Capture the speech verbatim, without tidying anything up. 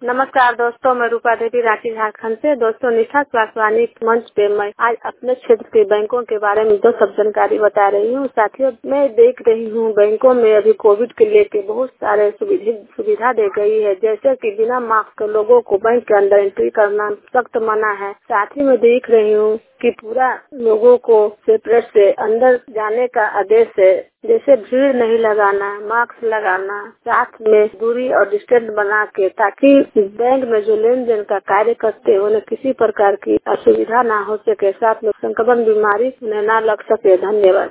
नमस्कार दोस्तों, मैं रूपा देवी रांची झारखंड से। दोस्तों, निष्ठा स्वास्थ्यवाणी मंच पे मैं आज अपने क्षेत्र के बैंकों के बारे में दो सब जानकारी बता रही हूँ। साथियों, मैं देख रही हूँ बैंकों में अभी कोविड के लेके बहुत सारे सुविधा दे गई है, जैसे कि बिना मास्क के लोगों को बैंक के अंदर एंट्री करना सख्त मना है। साथ ही मैं देख रही हूँ कि पूरा लोगों को सेपरेट से अंदर जाने का आदेश है, जैसे भीड़ नहीं लगाना, मास्क लगाना, साथ में दूरी और डिस्टेंस बना के, ताकि बैंक में जो लेन देन का कार्य करते हैं उन्हें किसी प्रकार की असुविधा ना हो सके, साथ में संक्रमण बीमारी उन्हें ना लग सके। धन्यवाद।